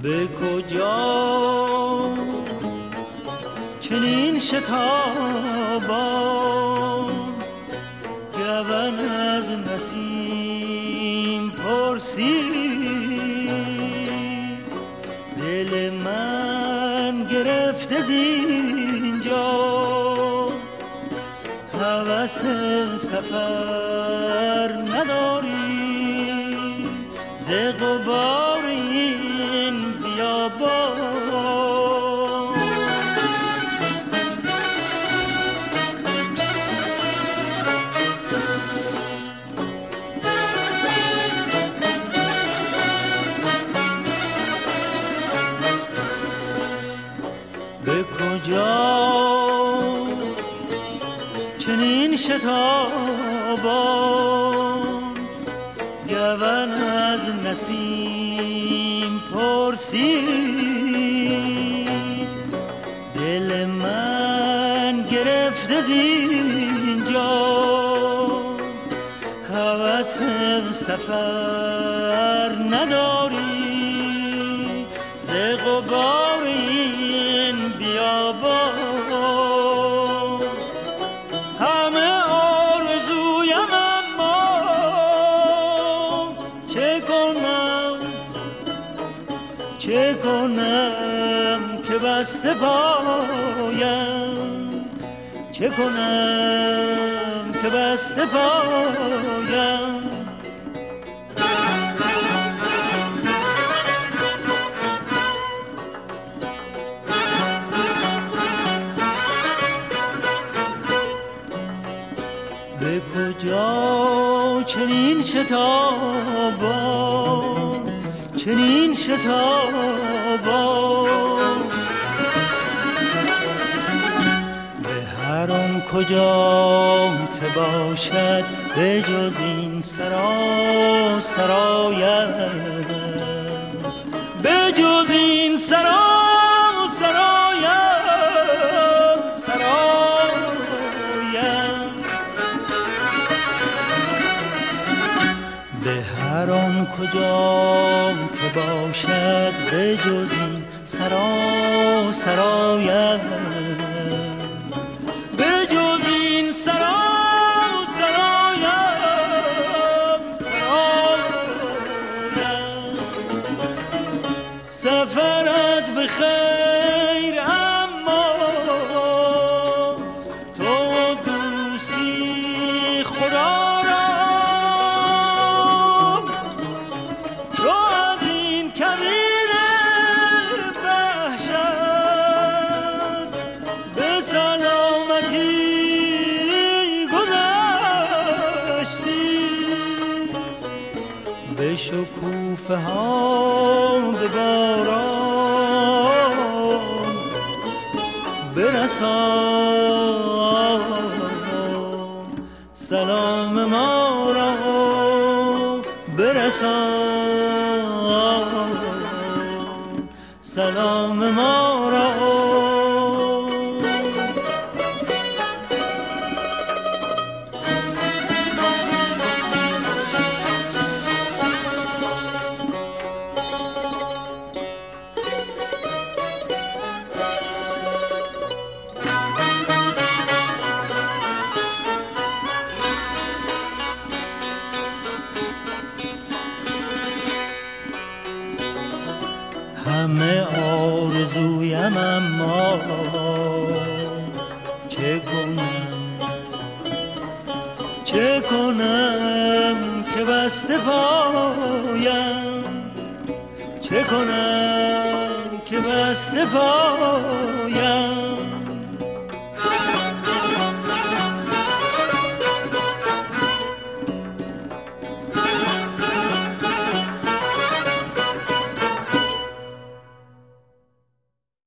به کجا چنین شتابان گون از نسیم پرسید دل من گرفته زینجا هوس سفر نداری ز غبار این بیابان به کجا چنین شتابان گون از نسیم پرسید دل من گرفته زینجا هوس سفر نداری ز غبار این بیابان همه آرزویم اما چه کنم که بسته پایم چه کنم که بسته پایم به کجا چنین شتابان به هر آن کجا که باشد به جز این سرایم به جز این سرایم به هر آن کجا که باشد به جز این سرایم به جز این سرایم سفرت به خیر اما تو دوستی خدا به شکوفه ها به باران برسان سلام ما را برسان سلام ما را همه آرزویم اما چه کنم که بسته پایم چه کنم که بسته پایم